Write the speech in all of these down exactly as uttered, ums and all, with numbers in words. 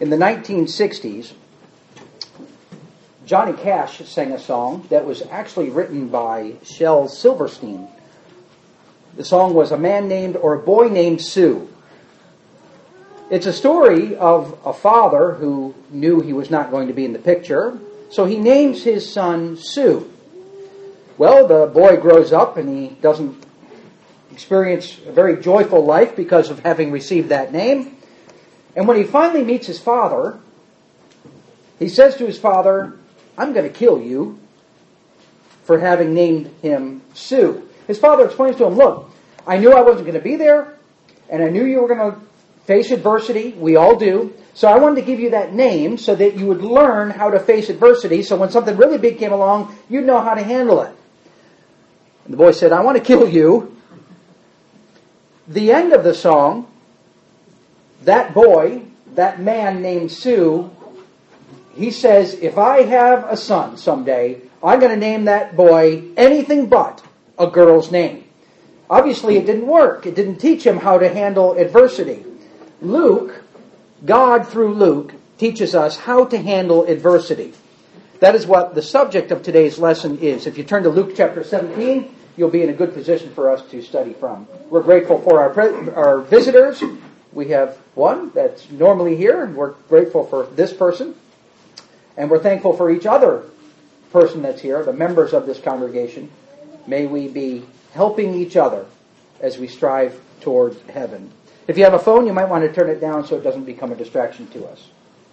In the nineteen sixties, Johnny Cash sang a song that was actually written by Shel Silverstein. The song was A Man Named, or A Boy Named Sue. It's a story of a father who knew he was not going to be in the picture, so he names his son Sue. Well, the boy grows up and he doesn't experience a very joyful life because of having received that name. And when he finally meets his father, he says to his father, "I'm going to kill you for having named him Sue." His father explains to him, "Look, I knew I wasn't going to be there, and I knew you were going to face adversity. We all do. So I wanted to give you that name so that you would learn how to face adversity, so when something really big came along, you'd know how to handle it." And the boy said, "I want to kill you." The end of the song, that boy, that man named Sue, he says, "If I have a son someday, I'm going to name that boy anything but a girl's name." Obviously, it didn't work. It didn't teach him how to handle adversity. Luke, God through Luke, teaches us how to handle adversity. That is what the subject of today's lesson is. If you turn to Luke chapter seventeen, you'll be in a good position for us to study from. We're grateful for our pre- our visitors. We have one that's normally here. We're grateful for this person. And we're thankful for each other person that's here, the members of this congregation. May we be helping each other as we strive toward heaven. If you have a phone, you might want to turn it down so it doesn't become a distraction to us.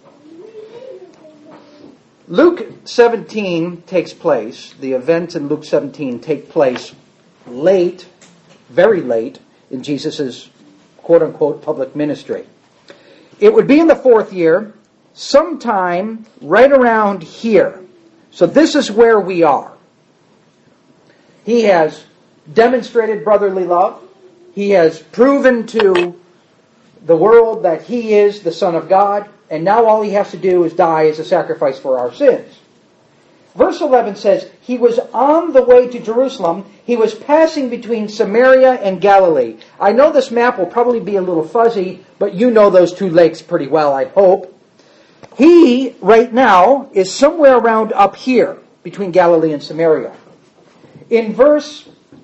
Luke seventeen takes place, the events in Luke seventeen take place late, very late, in Jesus' quote-unquote public ministry. It would be in the fourth year, sometime right around here. So this is where we are. He has demonstrated brotherly love. He has proven to the world that he is the Son of God, and now all he has to do is die as a sacrifice for our sins. Verse eleven says, he was on the way to Jerusalem. He was passing between Samaria and Galilee. I know this map will probably be a little fuzzy, but you know those two lakes pretty well, I hope. He, right now, is somewhere around up here, between Galilee and Samaria. In verse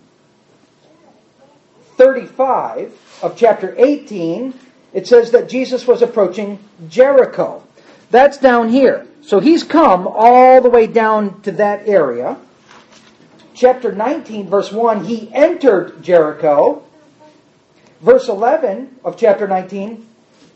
thirty-five of chapter eighteen, it says that Jesus was approaching Jericho. That's down here. So he's come all the way down to that area. Chapter nineteen, verse one, he entered Jericho. Verse eleven of chapter nineteen,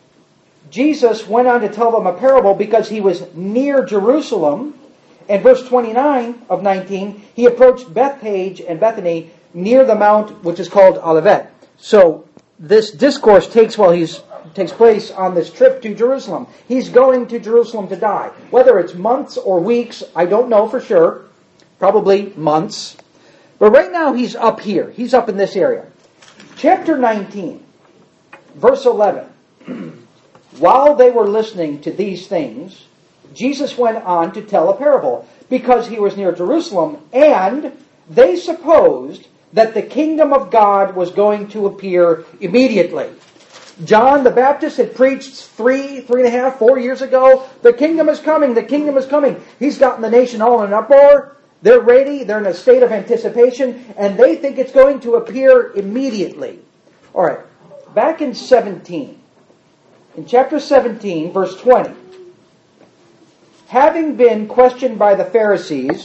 Jesus went on to tell them a parable because he was near Jerusalem. And verse twenty-nine of nineteen, he approached Bethpage and Bethany near the mount which is called Olivet. So this discourse takes while he's takes place on this trip to Jerusalem. He's going to Jerusalem to die. Whether it's months or weeks, I don't know for sure. Probably months. But right now he's up here. He's up in this area. Chapter nineteen, verse eleven. While they were listening to these things, Jesus went on to tell a parable because he was near Jerusalem, and they supposed that the kingdom of God was going to appear immediately. John the Baptist had preached three, three and a half, four years ago, the kingdom is coming, the kingdom is coming. He's gotten the nation all in an uproar. They're ready, they're in a state of anticipation, and they think it's going to appear immediately. All right, back in seventeen. In chapter seventeen, verse twenty. Having been questioned by the Pharisees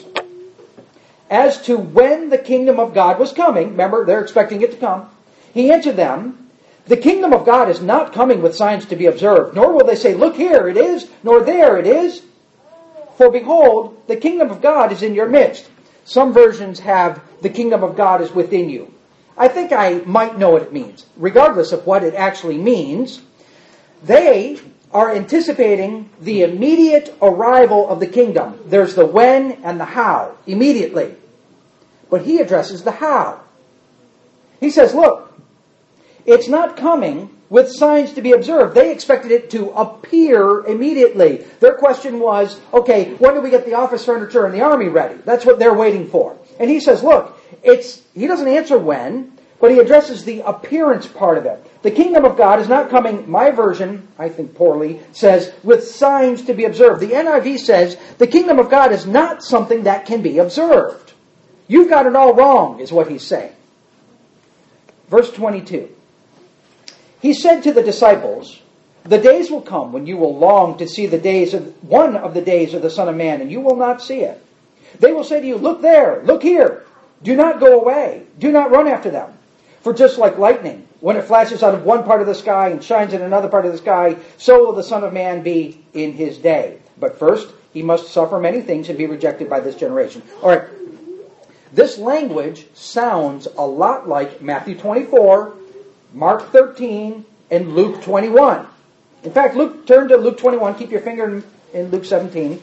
as to when the kingdom of God was coming, remember, they're expecting it to come, he answered them, the kingdom of God is not coming with signs to be observed, nor will they say, look here it is, nor there it is. For behold, the kingdom of God is in your midst. Some versions have, the kingdom of God is within you. I think I might know what it means. Regardless of what it actually means, they are anticipating the immediate arrival of the kingdom. There's the when and the how, immediately. But he addresses the how. He says, look, it's not coming with signs to be observed. They expected it to appear immediately. Their question was, okay, when do we get the office furniture and the army ready? That's what they're waiting for. And he says, look, it's he doesn't answer when, but he addresses the appearance part of it. The kingdom of God is not coming, my version, I think poorly, says, with signs to be observed. The N I V says, the kingdom of God is not something that can be observed. You've got it all wrong, is what he's saying. Verse twenty-two. He said to the disciples, the days will come when you will long to see the days of one of the days of the Son of Man, and you will not see it. They will say to you, look there, look here. Do not go away. Do not run after them. For just like lightning, when it flashes out of one part of the sky and shines in another part of the sky, so will the Son of Man be in his day. But first, he must suffer many things and be rejected by this generation. All right. This language sounds a lot like Matthew twenty-four, Mark thirteen, and Luke twenty-one. In fact, Luke, turn to Luke twenty-one. Keep your finger in, in Luke seventeen.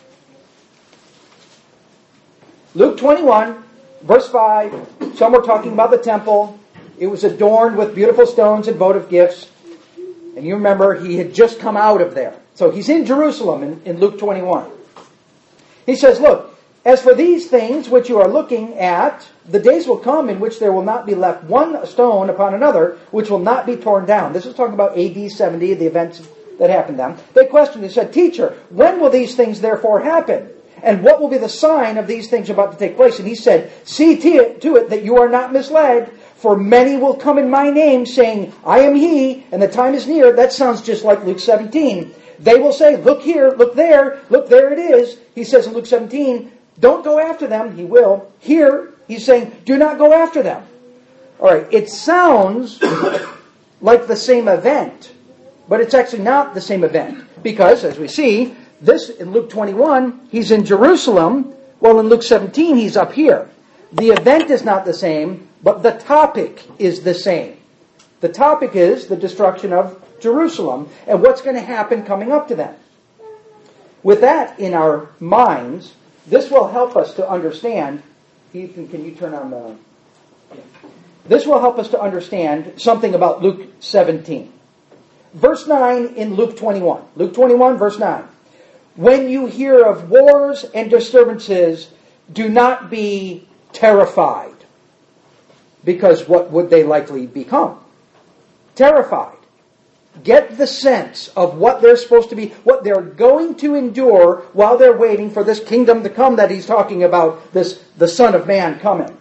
Luke twenty-one, verse five. Some were talking about the temple. It was adorned with beautiful stones and votive gifts. And you remember, he had just come out of there. So he's in Jerusalem in, in Luke twenty-one. He says, look, as for these things which you are looking at, the days will come in which there will not be left one stone upon another, which will not be torn down. This is talking about A D seventy, the events that happened then. They questioned, they said, Teacher, when will these things therefore happen? And what will be the sign of these things about to take place? And he said, see to it, to it that you are not misled, for many will come in my name, saying, I am he, and the time is near. That sounds just like Luke seventeen. They will say, look here, look there, look, there it is. He says in Luke seventeen, don't go after them. He will. Here, he's saying, do not go after them. All right, it sounds like the same event, but it's actually not the same event. Because, as we see, this in Luke twenty-one, he's in Jerusalem, while in Luke seventeen, he's up here. The event is not the same, but the topic is the same. The topic is the destruction of Jerusalem and what's going to happen coming up to that. With that in our minds, this will help us to understand. Ethan, can you turn on the... This will help us to understand something about Luke seventeen. Verse nine in Luke twenty-one. Luke twenty-one, verse nine. When you hear of wars and disturbances, do not be terrified. Because what would they likely become? Terrified. Get the sense of what they're supposed to be, what they're going to endure while they're waiting for this kingdom to come that he's talking about, this the Son of Man coming.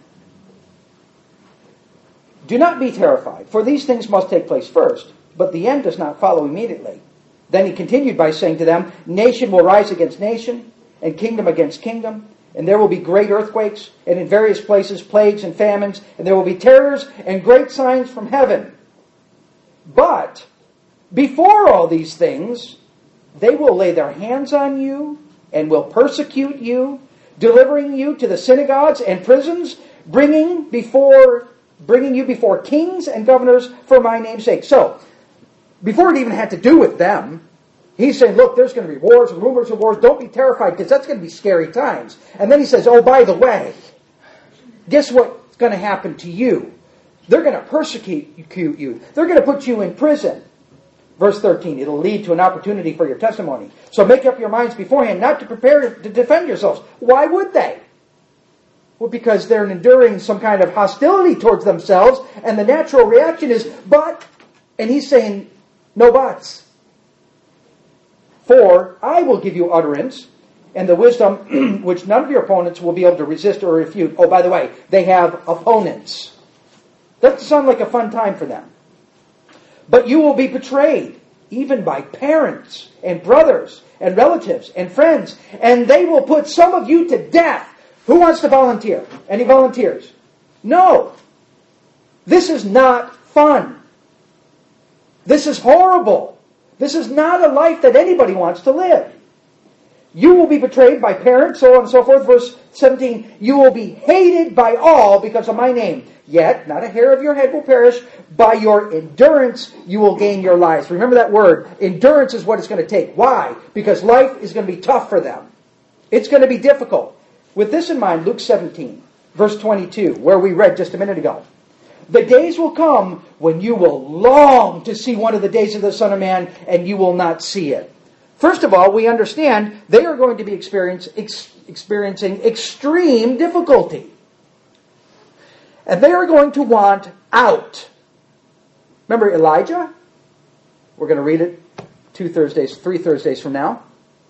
Do not be terrified, for these things must take place first, but the end does not follow immediately. Then he continued by saying to them, nation will rise against nation, and kingdom against kingdom, and there will be great earthquakes, and in various places plagues and famines, and there will be terrors and great signs from heaven. But before all these things, they will lay their hands on you and will persecute you, delivering you to the synagogues and prisons, bringing before bringing you before kings and governors for my name's sake. So, before it even had to do with them, he's saying, look, there's going to be wars and rumors of wars. Don't be terrified, because that's going to be scary times. And then he says, oh, by the way, guess what's going to happen to you? They're going to persecute you. They're going to put you in prison. Verse thirteen, it'll lead to an opportunity for your testimony. So make up your minds beforehand not to prepare to defend yourselves. Why would they? Well, because they're enduring some kind of hostility towards themselves, and the natural reaction is, but, and he's saying, no buts. For I will give you utterance and the wisdom which none of your opponents will be able to resist or refute. Oh, by the way, they have opponents. Doesn't sound like a fun time for them. But you will be betrayed, even by parents and brothers and relatives and friends, and they will put some of you to death. Who wants to volunteer? Any volunteers? No. This is not fun. This is horrible. This is not a life that anybody wants to live. You will be betrayed by parents, so on and so forth. Verse seventeen, you will be hated by all because of my name. Yet, not a hair of your head will perish. By your endurance, you will gain your lives. Remember that word. Endurance is what it's going to take. Why? Because life is going to be tough for them. It's going to be difficult. With this in mind, Luke seventeen, verse twenty-two, where we read just a minute ago. The days will come when you will long to see one of the days of the Son of Man, and you will not see it. First of all, we understand they are going to be experience, ex, experiencing extreme difficulty. And they are going to want out. Remember Elijah? We're going to read it two Thursdays, three Thursdays from now.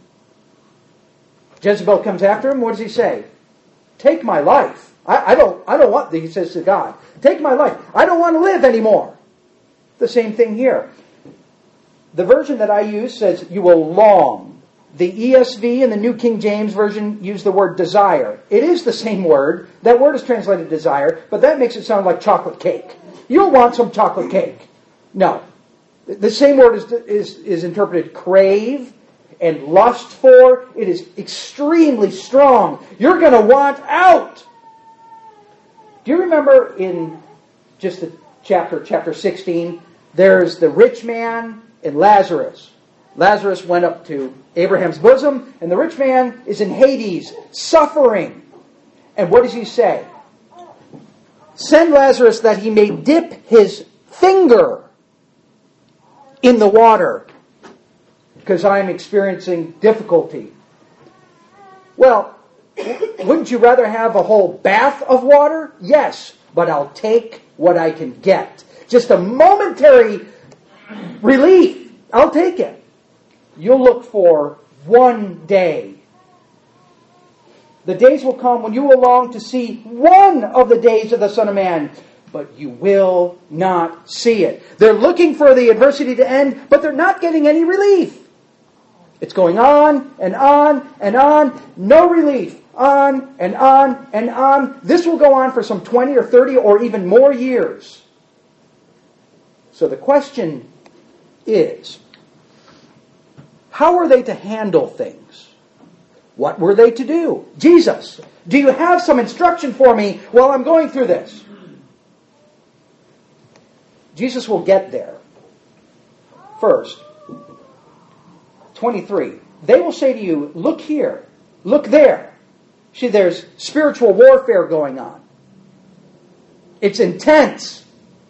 Jezebel comes after him. What does he say? Take my life. I, I don't I don't want, he says to God, take my life. I don't want to live anymore. The same thing here. The version that I use says you will long. The E S V and the New King James Version use the word desire. It is the same word. That word is translated desire, but that makes it sound like chocolate cake. You'll want some chocolate cake. No. The same word is, is, is interpreted crave and lust for. It is extremely strong. You're going to want out. Do you remember in just the chapter, chapter sixteen, there's the rich man and Lazarus. Lazarus went up to Abraham's bosom, and the rich man is in Hades, suffering. And what does he say? Send Lazarus that he may dip his finger in the water, because I am experiencing difficulty. Well, wouldn't you rather have a whole bath of water? Yes, but I'll take what I can get. Just a momentary relief. I'll take it. You'll look for one day. The days will come when you will long to see one of the days of the Son of Man, but you will not see it. They're looking for the adversity to end, but they're not getting any relief. It's going on and on and on. No relief. On and on and on. This will go on for some twenty or thirty or even more years. So the question is, how were they to handle things? What were they to do? Jesus, do you have some instruction for me while I'm going through this? Jesus will get there. First, twenty-three. They will say to you, look here, look there. See, there's spiritual warfare going on. It's intense.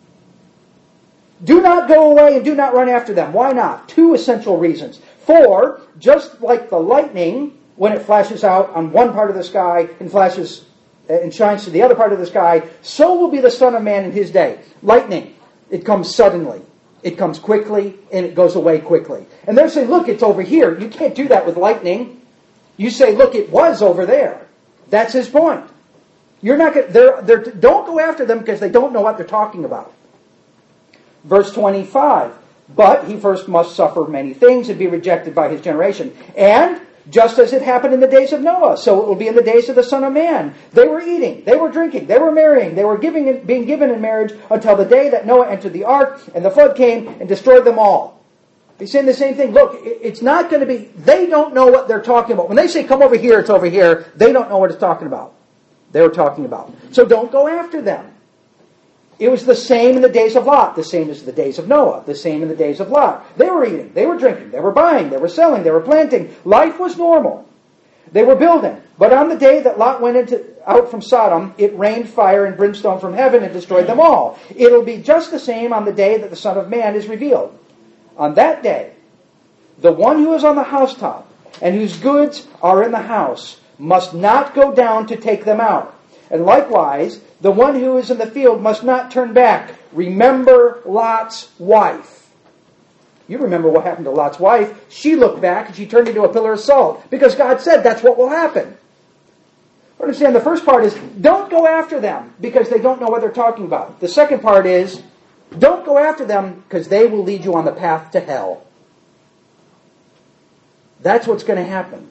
Do not go away and do not run after them. Why not? Two essential reasons. For, just like the lightning, when it flashes out on one part of the sky and flashes and shines to the other part of the sky, so will be the Son of Man in his day. Lightning, it comes suddenly. It comes quickly and it goes away quickly. And they're saying, look, it's over here. You can't do that with lightning. You say, look, it was over there. That's his point. You're not going. They're, they're, don't go after them because they don't know what they're talking about. Verse twenty-five. But he first must suffer many things and be rejected by his generation. And just as it happened in the days of Noah, so it will be in the days of the Son of Man. They were eating, they were drinking, they were marrying, they were giving, being given in marriage until the day that Noah entered the ark and the flood came and destroyed them all. He's saying the same thing. Look, it's not going to be, they don't know what they're talking about. When they say, come over here, it's over here, they don't know what it's talking about. They were talking about. So don't go after them. It was the same in the days of Lot, the same as the days of Noah, the same in the days of Lot. They were eating, they were drinking, they were buying, they were selling, they were planting. Life was normal. They were building. But on the day that Lot went into, out from Sodom, it rained fire and brimstone from heaven and destroyed them all. It'll be just the same on the day that the Son of Man is revealed. On that day, the one who is on the housetop and whose goods are in the house must not go down to take them out. And likewise, the one who is in the field must not turn back. Remember Lot's wife. You remember what happened to Lot's wife. She looked back and she turned into a pillar of salt because God said that's what will happen. Understand, the first part is don't go after them because they don't know what they're talking about. The second part is don't go after them because they will lead you on the path to hell. That's what's going to happen.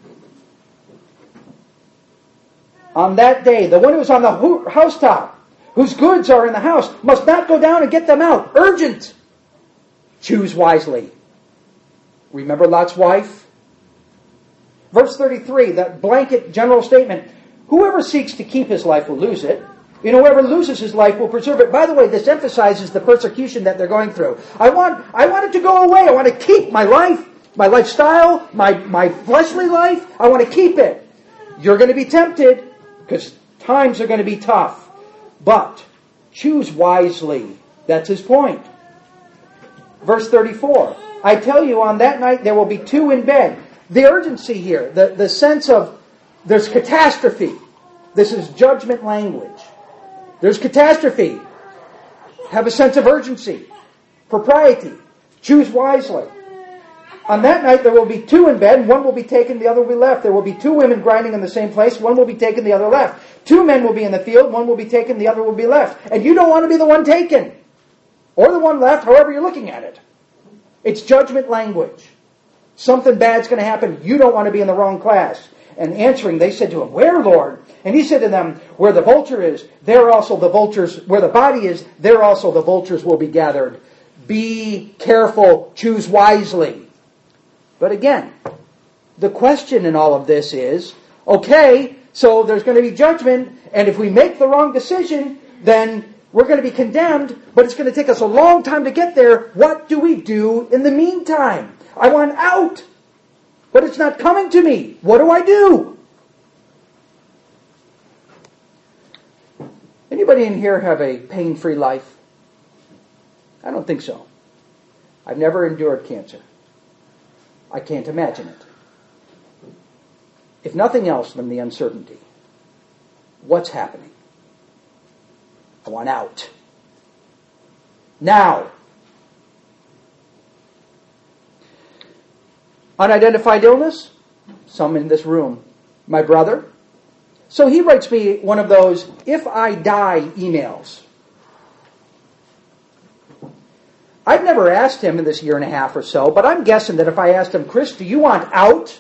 On that day, the one who is on the housetop, whose goods are in the house, must not go down and get them out. Urgent. Choose wisely. Remember Lot's wife? Verse thirty-three, that blanket general statement. Whoever seeks to keep his life will lose it. You know, whoever loses his life will preserve it. By the way, this emphasizes the persecution that they're going through. I want, I want it to go away. I want to keep my life, my lifestyle, my, my fleshly life. I want to keep it. You're going to be tempted because times are going to be tough. But choose wisely. That's his point. Verse thirty-four. I tell you, on that night there will be two in bed. The urgency here, the, the sense of there's catastrophe. This is judgment language. There's catastrophe. Have a sense of urgency. Propriety. Choose wisely. On that night there will be two in bed, one will be taken, the other will be left. There will be two women grinding in the same place, one will be taken, the other left. Two men will be in the field, one will be taken, the other will be left. And you don't want to be the one taken. Or the one left, however you're looking at it. It's judgment language. Something bad's going to happen. You don't want to be in the wrong class. And answering, they said to him, "Where, Lord?" And he said to them, "Where the vulture is, there also the vultures, where the body is, there also the vultures will be gathered. Be careful, choose wisely." But again, the question in all of this is, okay, so there's going to be judgment, and if we make the wrong decision, then we're going to be condemned, but it's going to take us a long time to get there. What do we do in the meantime? I want out, but it's not coming to me. What do I do? Anybody in here have a pain-free life? I don't think so. I've never endured cancer. I can't imagine it. If nothing else than the uncertainty. What's happening? I want out. Now. Unidentified illness? Some in this room. My brother. So he writes me one of those "if I die" emails. I've never asked him in this year and a half or so, but I'm guessing that if I asked him, "Chris, do you want out?"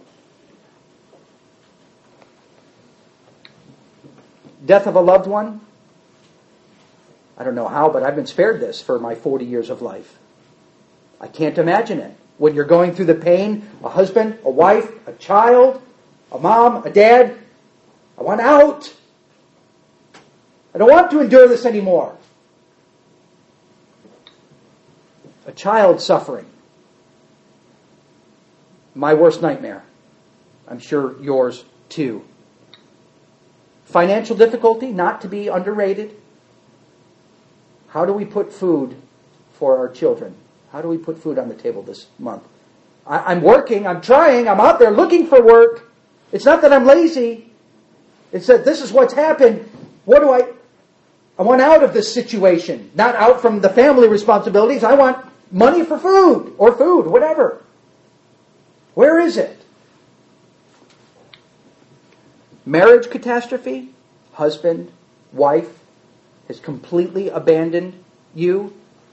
Death of a loved one? I don't know how, but I've been spared this for my forty years of life. I can't imagine it. When you're going through the pain, a husband, a wife, a child, a mom, a dad, I want out. I don't want to endure this anymore. A child suffering. My worst nightmare. I'm sure yours too. Financial difficulty, not to be underrated. How do we put food for our children? How do we put food on the table this month? I, I'm working, I'm trying, I'm out there looking for work. It's not that I'm lazy. It's that this is what's happened. What do I... I want out of this situation. Not out from the family responsibilities. I want money for food or food, whatever. Where is it? Marriage catastrophe. Husband, wife has completely abandoned you.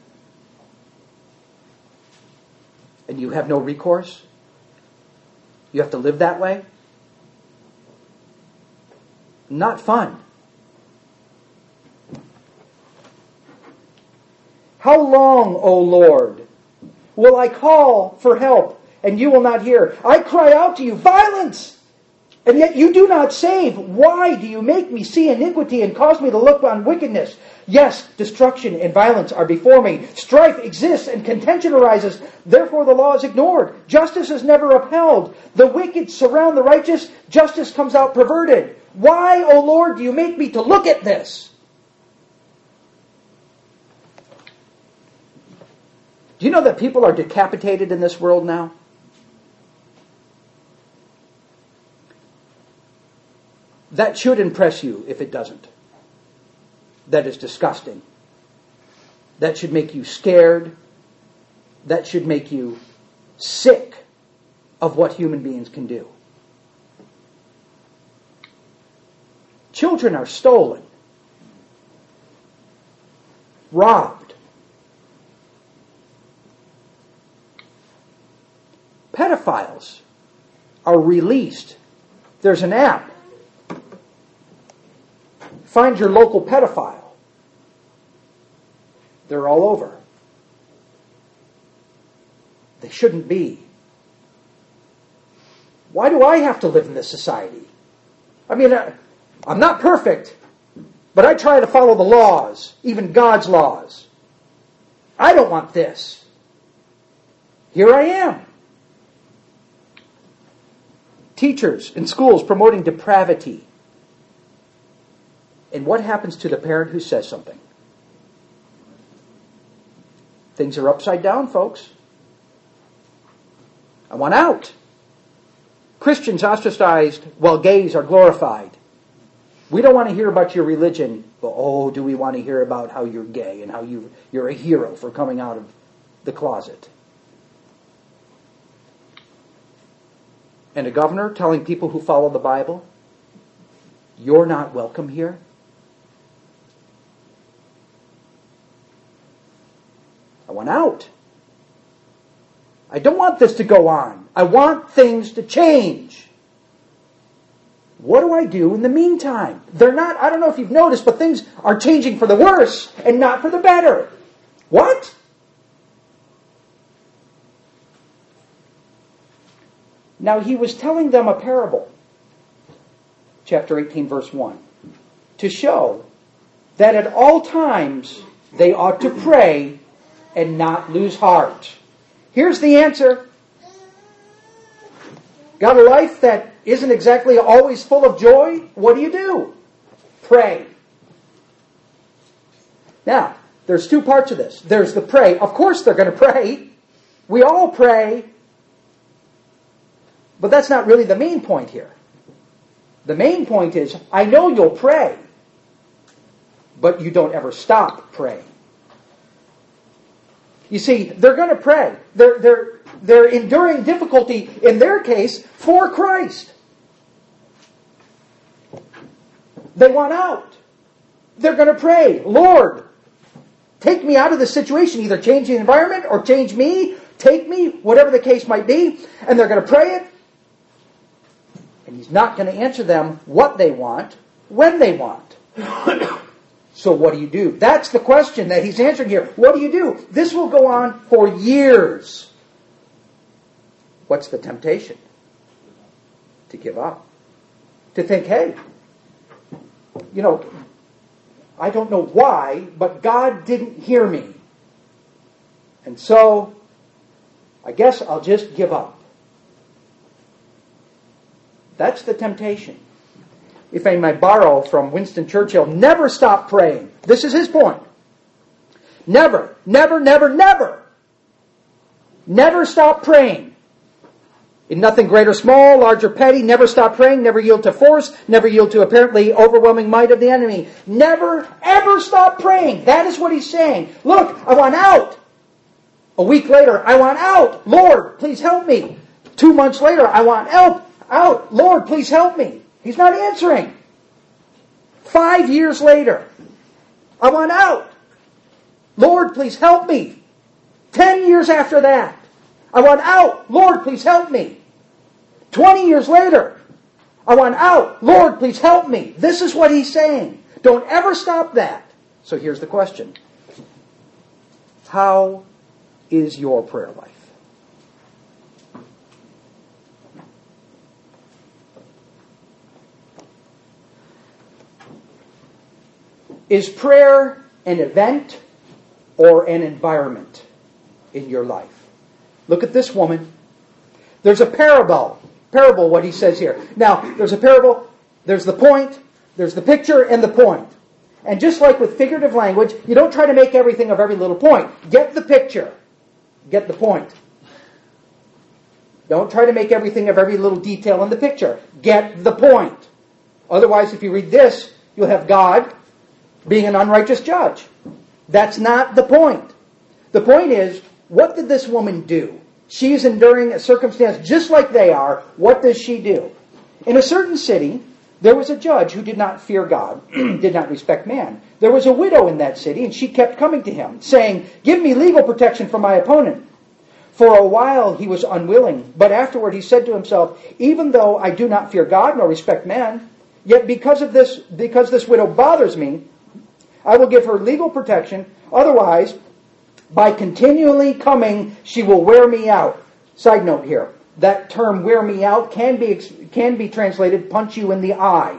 And you have no recourse. You have to live that way. Not fun. How long, O Lord, will I call for help, and you will not hear? I cry out to you, violence, and yet you do not save. Why do you make me see iniquity and cause me to look on wickedness? Yes, destruction and violence are before me. Strife exists and contention arises. Therefore the law is ignored. Justice is never upheld. The wicked surround the righteous. Justice comes out perverted. Why, O Lord, do you make me to look at this? Do you know that people are decapitated in this world now? That should impress you if it doesn't. That is disgusting. That should make you scared. That should make you sick of what human beings can do. Children are stolen, robbed. Pedophiles are released. There's an app. Find your local pedophile. They're all over. They shouldn't be. Why do I have to live in this society? I mean, I'm not perfect, but I try to follow the laws, even God's laws. I don't want this. Here I am. Teachers in schools promoting depravity. And what happens to the parent who says something? Things are upside down, folks. I want out. Christians ostracized while gays are glorified. We don't want to hear about your religion, but oh, do we want to hear about how you're gay and how you, you're a hero for coming out of the closet. And a governor telling people who follow the Bible, you're not welcome here. I want out. I don't want this to go on. I want things to change. What do I do in the meantime? They're not, I don't know if you've noticed, but things are changing for the worse and not for the better. What? Now he was telling them a parable, chapter eighteen, verse one, to show that at all times they ought to pray and not lose heart. Here's the answer. Got a life that isn't exactly always full of joy? What do you do? Pray. Now, there's two parts of this. There's the pray. Of course they're going to pray. We all pray. But that's not really the main point here. The main point is, I know you'll pray, but you don't ever stop praying. You see, they're going to pray. They're, they're, they're enduring difficulty, in their case, for Christ. They want out. They're going to pray, Lord, take me out of this situation. Either change the environment or change me. Take me, whatever the case might be. And they're going to pray it. And He's not going to answer them what they want, when they want. So what do you do? That's the question that He's answering here. What do you do? This will go on for years. What's the temptation? To give up. To think, hey, you know, I don't know why, but God didn't hear me. And so, I guess I'll just give up. That's the temptation. If I may borrow from Winston Churchill, never stop praying. This is his point. Never, never, never, never. Never stop praying. In nothing great or small, large or petty, never stop praying, never yield to force, never yield to apparently overwhelming might of the enemy. Never, ever stop praying. That is what he's saying. Look, I want out. A week later, I want out. Lord, please help me. Two months later, I want help. Out. Lord, please help me. He's not answering. Five years later, I want out. Lord, please help me. Ten years after that, I want out. Lord, please help me. Twenty years later, I want out. Lord, please help me. This is what he's saying. Don't ever stop that. So here's the question. How is your prayer life? Is prayer an event or an environment in your life? Look at this woman. There's a parable. Parable, what he says here. Now, there's a parable, there's the point, there's the picture and the point. And just like with figurative language, you don't try to make everything of every little point. Get the picture. Get the point. Don't try to make everything of every little detail in the picture. Get the point. Otherwise, if you read this, you'll have God being an unrighteous judge. That's not the point. The point is, what did this woman do? She's enduring a circumstance just like they are. What does she do? In a certain city, there was a judge who did not fear God, did not respect man. There was a widow in that city, and she kept coming to him, saying, give me legal protection from my opponent. For a while he was unwilling, but afterward he said to himself, even though I do not fear God nor respect man, yet because of this, because this widow bothers me, I will give her legal protection. Otherwise, by continually coming, she will wear me out. Side note here. That term, wear me out, can be can be translated, punch you in the eye.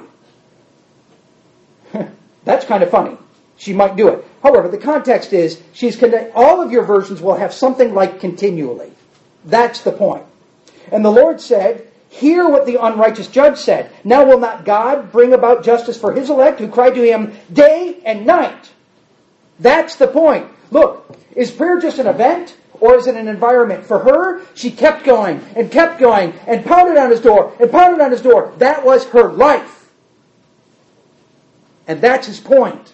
That's kind of funny. She might do it. However, the context is, she's con- all of your versions will have something like continually. That's the point. And the Lord said, hear what the unrighteous judge said. Now will not God bring about justice for His elect who cry to Him day and night? That's the point. Look, is prayer just an event or is it an environment? For her, she kept going and kept going and pounded on His door and pounded on His door. That was her life. And that's his point.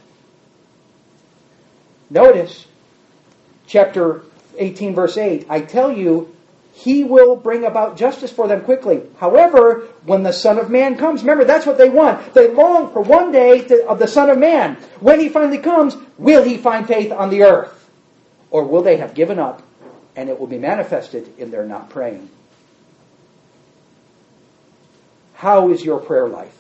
Notice, chapter eighteen, verse eight, I tell you, he will bring about justice for them quickly. However, when the Son of Man comes, remember, that's what they want. They long for one day to, of the Son of Man. When he finally comes, will he find faith on the earth? Or will they have given up, and it will be manifested in their not praying? How is your prayer life?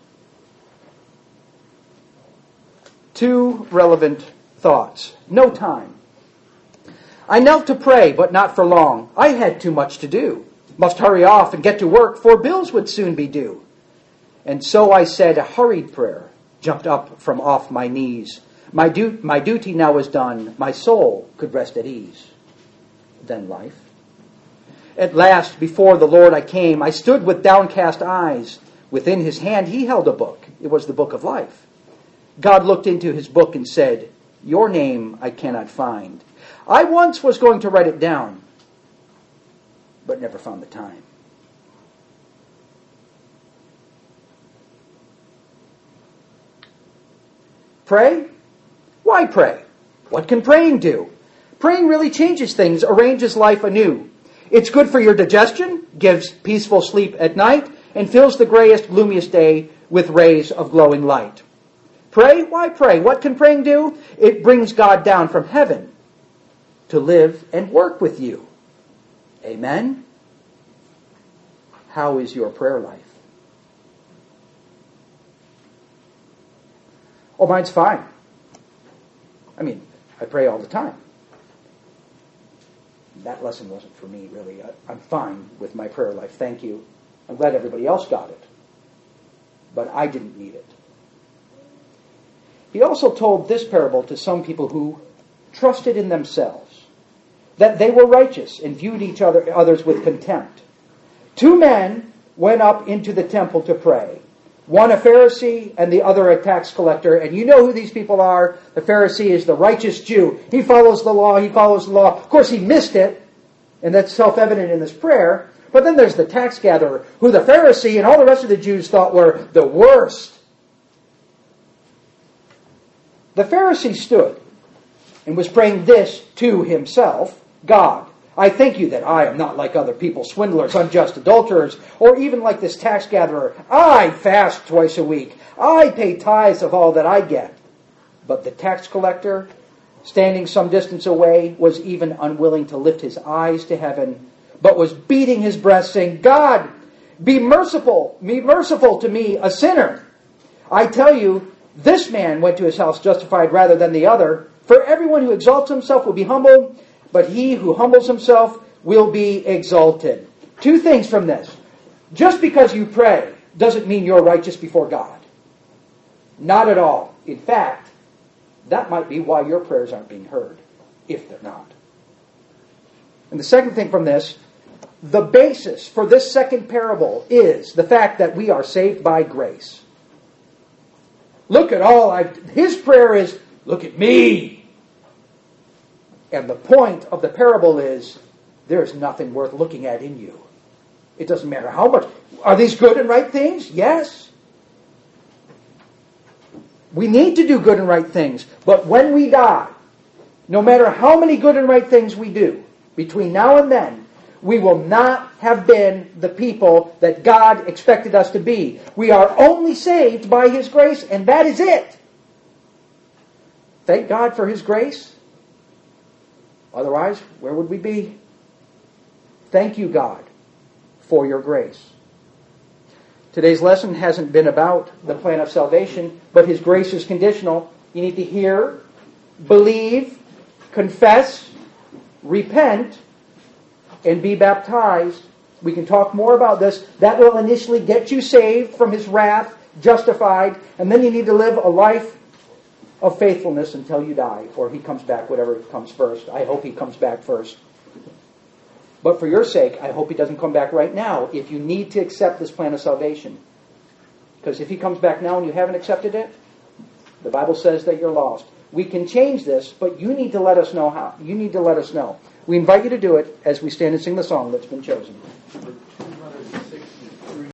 Two relevant thoughts. No time. I knelt to pray, but not for long. I had too much to do. Must hurry off and get to work, for bills would soon be due. And so I said a hurried prayer, jumped up from off my knees. My, du- my duty now was done. My soul could rest at ease. Then life. At last, before the Lord I came. I stood with downcast eyes. Within his hand he held a book. It was the book of life. God looked into his book and said, your name I cannot find. I once was going to write it down, but never found the time. Pray? Why pray? What can praying do? Praying really changes things, arranges life anew. It's good for your digestion, gives peaceful sleep at night, and fills the grayest, gloomiest day with rays of glowing light. Pray? Why pray? What can praying do? It brings God down from heaven to live and work with you. Amen? How is your prayer life? Oh, mine's fine. I mean, I pray all the time. That lesson wasn't for me, really. I, I'm fine with my prayer life. Thank you. I'm glad everybody else got it. But I didn't need it. He also told this parable to some people who trusted in themselves, that they were righteous and viewed each other others with contempt. Two men went up into the temple to pray. One a Pharisee and the other a tax collector. And you know who these people are. The Pharisee is the righteous Jew. He follows the law. He follows the law. Of course, he missed it. And that's self-evident in this prayer. But then there's the tax gatherer, who the Pharisee and all the rest of the Jews thought were the worst. The Pharisee stood and was praying this to himself. God, I thank you that I am not like other people, swindlers, unjust adulterers, or even like this tax gatherer. I fast twice a week. I pay tithes of all that I get. But the tax collector, standing some distance away, was even unwilling to lift his eyes to heaven, but was beating his breast, saying, God, be merciful, be merciful to me, a sinner. I tell you, this man went to his house justified rather than the other. For everyone who exalts himself will be humbled, but he who humbles himself will be exalted. Two things from this. Just because you pray doesn't mean you're righteous before God. Not at all. In fact, that might be why your prayers aren't being heard, if they're not. And the second thing from this, the basis for this second parable is the fact that we are saved by grace. Look at all I... His prayer is, look at me. And the point of the parable is, there's nothing worth looking at in you. It doesn't matter how much. Are these good and right things? Yes. We need to do good and right things. But when we die, no matter how many good and right things we do, between now and then, we will not have been the people that God expected us to be. We are only saved by His grace, and that is it. Thank God for His grace. Otherwise, where would we be? Thank you, God, for your grace. Today's lesson hasn't been about the plan of salvation, but His grace is conditional. You need to hear, believe, confess, repent, and be baptized. We can talk more about this. That will initially get you saved from His wrath, justified, and then you need to live a life of faithfulness until you die, or He comes back, whatever comes first. I hope He comes back first. But for your sake, I hope He doesn't come back right now if you need to accept this plan of salvation. Because if He comes back now and you haven't accepted it, the Bible says that you're lost. We can change this, but you need to let us know how. You need to let us know. We invite you to do it as we stand and sing the song that's been chosen.